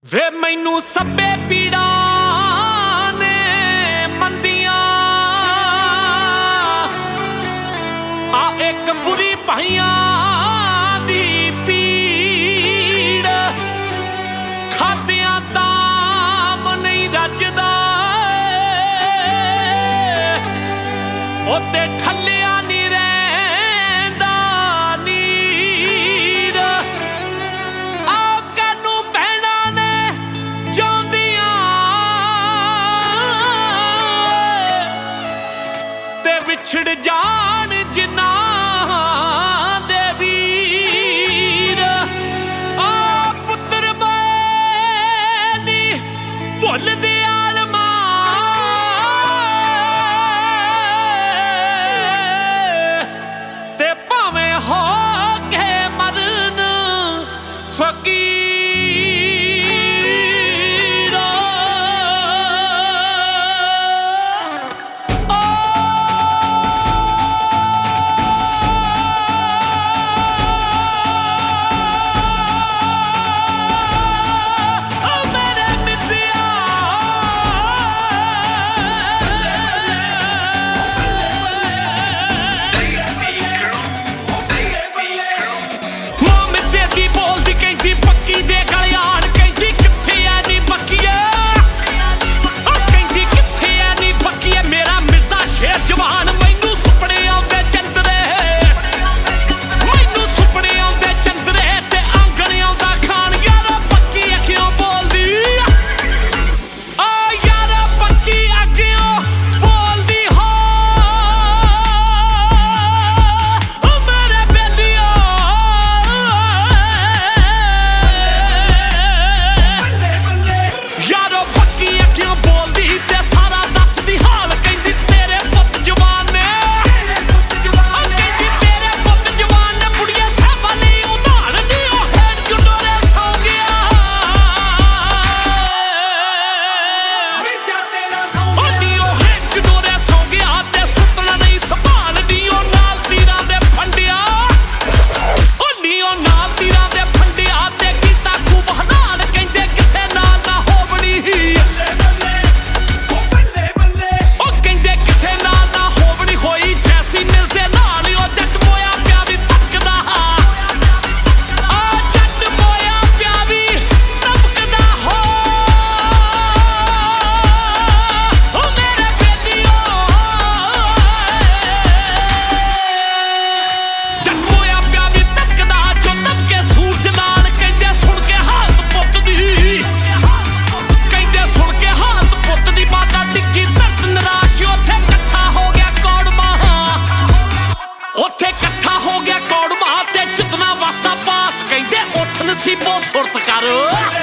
ਵੇ ਮੈਨੂੰ ਸੱਬੇ ਪੀੜਾਂ ਨੇ ਮੰਦੀਆਂ ਆ ਇੱਕ ਬੁਰੀ ਭਾਈਆਂ ਦੀ ਪੀੜ ਖਾਦਿਆਂ ਤਾਂ ਨਹੀਂ ਰੱਜਦਾ ਉੱਤੇ ਠੱਲਿਆ ਨਹੀਂ ਰਹਿੰਦਾ ਨੀਰ ਆ ਕਾਨੂੰ ਭੈਣਾਂ ਨੇ ਜਾਂਦੀਆਂ ਤੇ ਵਿਛੜ ਜਾਣ ਜਿਨ੍ਹਾਂ ਦੇ ਵੀਰ ਆ ਪੁੱਤਰ ਮੈਂ ਨੀ ਭੁੱਲਦੇ फकीर सुरत कर